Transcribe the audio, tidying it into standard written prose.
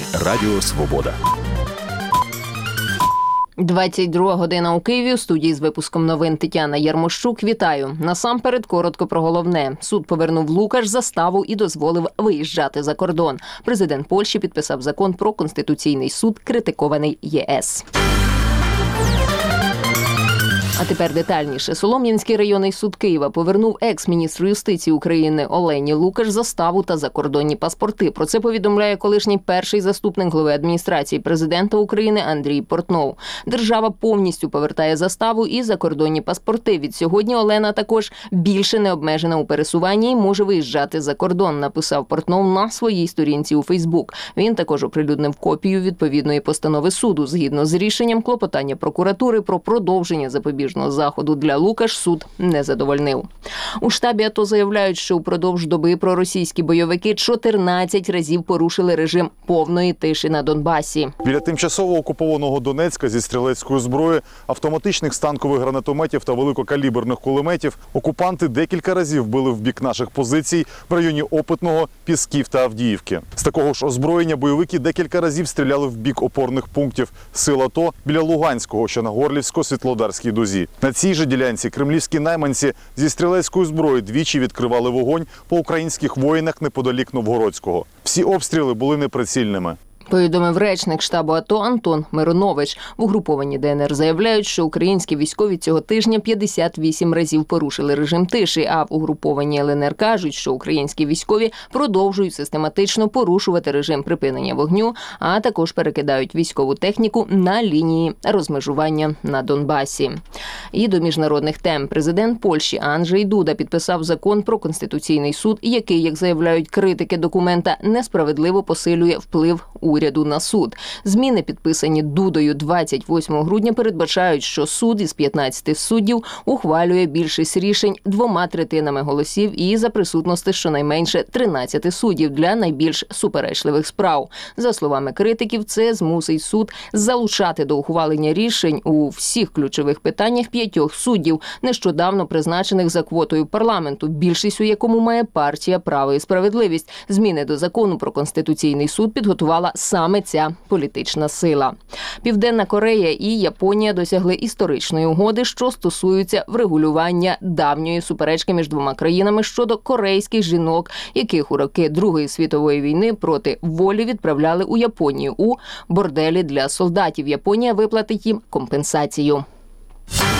Радіо Свобода. 22 година у Києві. У студії з випуском новин Тетяна Ярмощук. Вітаю. Насамперед, коротко про головне. Суд повернув Лукаш заставу і дозволив виїжджати за кордон. Президент Польщі підписав закон про Конституційний суд, критикований ЄС. А тепер детальніше. Солом'янський районний суд Києва повернув екс-міністру юстиції України Олені Лукаш заставу та закордонні паспорти. Про це повідомляє колишній перший заступник глави адміністрації президента України Андрій Портнов. Держава повністю повертає заставу і закордонні паспорти. Відсьогодні Олена також більше не обмежена у пересуванні і може виїжджати за кордон, написав Портнов на своїй сторінці у Фейсбук. Він також оприлюднив копію відповідної постанови суду. Згідно з рішенням, клопотання прокуратури про продовження запобіжного заходу для Лукаш суд не задовольнив. У штабі АТО заявляють, що упродовж доби проросійські бойовики 14 разів порушили режим повної тиші на Донбасі. Біля тимчасово окупованого Донецька зі стрілецької зброї, автоматичних станкових гранатометів та великокаліберних кулеметів окупанти декілька разів били в бік наших позицій в районі Опитного, Пісків та Авдіївки. З такого ж озброєння бойовики декілька разів стріляли в бік опорних пунктів сил АТО біля Луганського, що на Горлівсько-Світлодарській дузі. На цій же ділянці кремлівські найманці зі стрілецької зброї двічі відкривали вогонь по українських воїнах неподалік Новгородського. Всі обстріли були неприцільними. Повідомив речник штабу АТО Антон Миронович. В угрупованні ДНР заявляють, що українські військові цього тижня 58 разів порушили режим тиші, а в угрупованні ЛНР кажуть, що українські військові продовжують систематично порушувати режим припинення вогню, а також перекидають військову техніку на лінії розмежування на Донбасі. І до міжнародних тем. Президент Польщі Анджей Дуда підписав закон про Конституційний суд, який, як заявляють критики документа, несправедливо посилює вплив уряду на суд. Зміни, підписані Дудою 28 грудня, передбачають, що суд із 15 суддів ухвалює більшість рішень 2/3 голосів і за присутності щонайменше 13 суддів для найбільш суперечливих справ. За словами критиків, це змусить суд залучати до ухвалення рішень у всіх ключових питаннях 5 суддів, нещодавно призначених за квотою парламенту, більшість у якому має партія «Право і справедливість». Зміни до закону про Конституційний суд підготувала саме ця політична сила. Південна Корея і Японія досягли історичної угоди, що стосується врегулювання давньої суперечки між двома країнами щодо корейських жінок, яких у роки Другої світової війни проти волі відправляли у Японію у борделі для солдатів. Японія виплатить їм компенсацію.